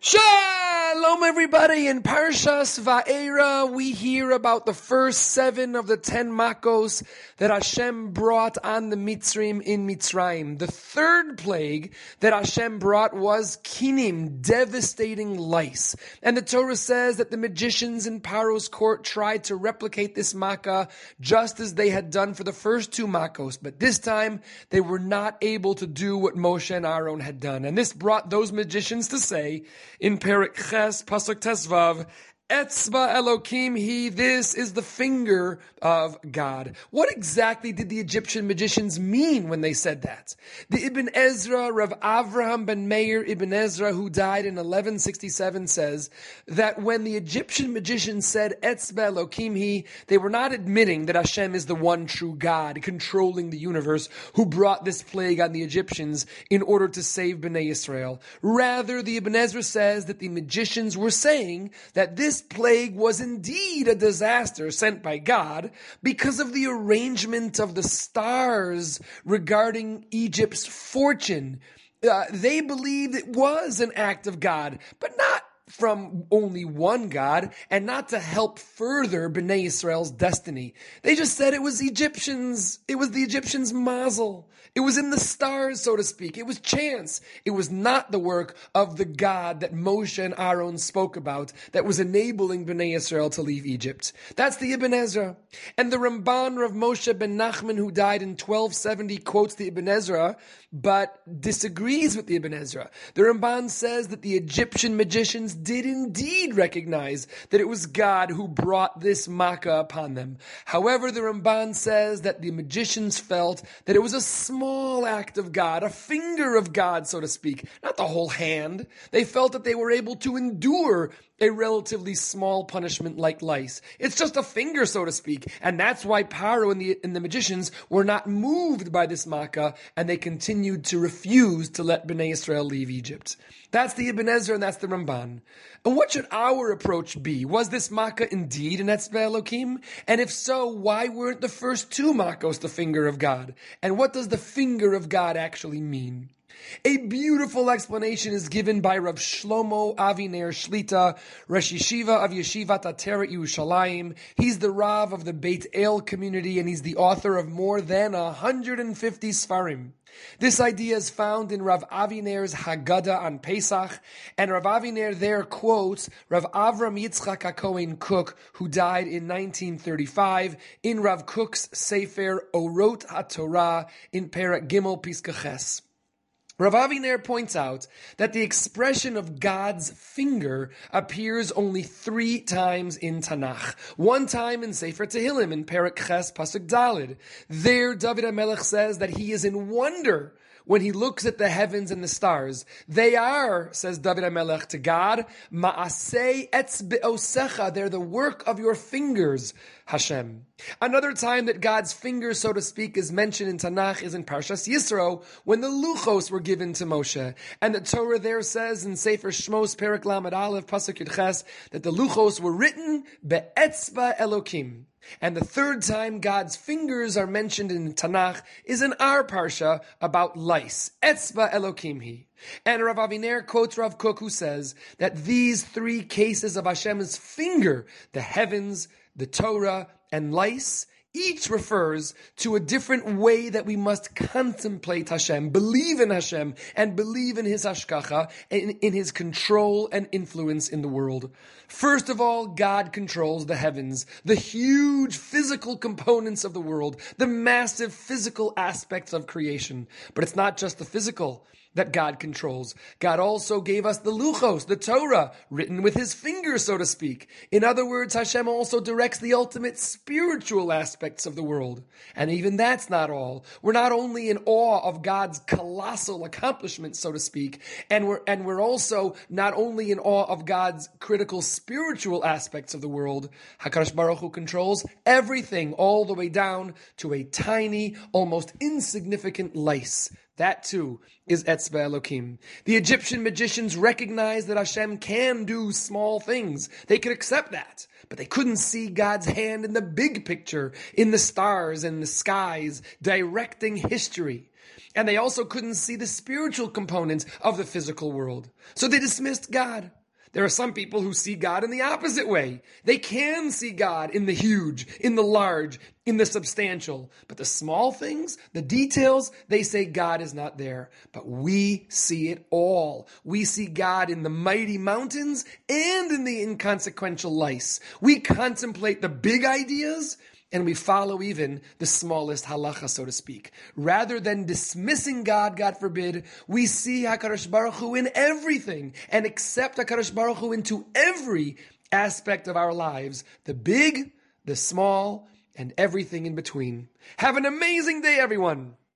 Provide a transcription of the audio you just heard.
Shalom, everybody. In Parshas Va'era, we hear about the first 7 of the 10 Makos that Hashem brought on the Mitzrim in Mitzrayim. The third plague that Hashem brought was Kinim, devastating lice. And the Torah says that the magicians in Paro's court tried to replicate this Makkah just as they had done for the first 2 Makos. But this time, they were not able to do what Moshe and Aaron had done. And this brought those magicians to say, in Perek Ches, Pasuk Tesvav, Etzba Elokim He, this is the finger of God. What exactly did the Egyptian magicians mean when they said that? The Ibn Ezra, Rav Avraham ben Meir Ibn Ezra, who died in 1167, says that when the Egyptian magicians said Etzba Elokim He, they were not admitting that Hashem is the one true God, controlling the universe, who brought this plague on the Egyptians in order to save Bnei Israel. Rather, the Ibn Ezra says that the magicians were saying that this plague was indeed a disaster sent by God because of the arrangement of the stars regarding Egypt's fortune. They believed it was an act of God, but not from only one God, and not to help further Bnei Israel's destiny. They just said it was the Egyptians' mazel. It was in the stars, so to speak. It was chance. It was not the work of the God that Moshe and Aaron spoke about that was enabling Bnei Israel to leave Egypt. That's the Ibn Ezra. And the Ramban Rav Moshe ben Nachman, who died in 1270, quotes the Ibn Ezra, but disagrees with the Ibn Ezra. The Ramban says that the Egyptian magicians did indeed recognize that it was God who brought this Makkah upon them. However, the Ramban says that the magicians felt that it was a small act of God, a finger of God, so to speak, not the whole hand. They felt that they were able to endure a relatively small punishment like lice. It's just a finger, so to speak. And that's why Paro and the magicians were not moved by this Makkah, and they continued to refuse to let Bnei Israel leave Egypt. That's the Ibn Ezra and that's the Ramban. And what should our approach be? Was this Makkah indeed an Etzba Elokim? And if so, why weren't the first 2 Makkos the finger of God? And what does the finger of God actually mean? A beautiful explanation is given by Rav Shlomo Aviner Shlita, Rosh Yeshiva of Yeshivat Ateret Yerushalayim. He's the Rav of the Beit El community, and he's the author of more than 150 Sfarim. This idea is found in Rav Aviner's Haggadah on Pesach, and Rav Aviner there quotes Rav Avram Yitzchak HaKohen Kook, who died in 1935, in Rav Kook's Sefer Orot HaTorah in Perek Gimel Piska Ches. Rav Aviner points out that the expression of God's finger appears only 3 times in Tanakh. 1 time in Sefer Tehillim in Perek Ches Pasuk Daled. There, David HaMelech says that he is in wonder when he looks at the heavens and the stars. They are, says David HaMelech to God, Ma'asei etzbe'osecha, they're the work of your fingers, Hashem. Another time that God's finger, so to speak, is mentioned in Tanakh is in Parshas Yisro, when the Luchos were given to Moshe. And the Torah there says in Sefer Shmos, Perek Lamed Aleph, Pasuk Yud Ches, that the Luchos were written be'etzba Elokim. And the third time God's fingers are mentioned in Tanakh is in our Parsha about lice. Etzba Elokim He. And Rav Aviner quotes Rav Kook, who says that these 3 cases of Hashem's finger, the heavens, the Torah, and lice, each refers to a different way that we must contemplate Hashem, believe in Hashem, and believe in His hashgacha, in His control and influence in the world. First of all, God controls the heavens, the huge physical components of the world, the massive physical aspects of creation. But it's not just the physical that God controls. God also gave us the Luchos, the Torah, written with His finger, so to speak. In other words, Hashem also directs the ultimate spiritual aspects of the world. And even that's not all. We're not only in awe of God's colossal accomplishments, so to speak, and we're also not only in awe of God's critical spiritual aspects of the world. HaKadosh Baruch Hu controls everything, all the way down to a tiny, almost insignificant lice. That too is Etzba Elokim. The Egyptian magicians recognized that Hashem can do small things. They could accept that. But they couldn't see God's hand in the big picture, in the stars and the skies, directing history. And they also couldn't see the spiritual components of the physical world. So they dismissed God. There are some people who see God in the opposite way. They can see God in the huge, in the large, in the substantial. But the small things, the details, they say God is not there. But we see it all. We see God in the mighty mountains and in the inconsequential lice. We contemplate the big ideas and we follow even the smallest halacha, so to speak. Rather than dismissing God, God forbid, we see HaKadosh Baruch Hu in everything and accept HaKadosh Baruch Hu into every aspect of our lives, the big, the small, and everything in between. Have an amazing day, everyone!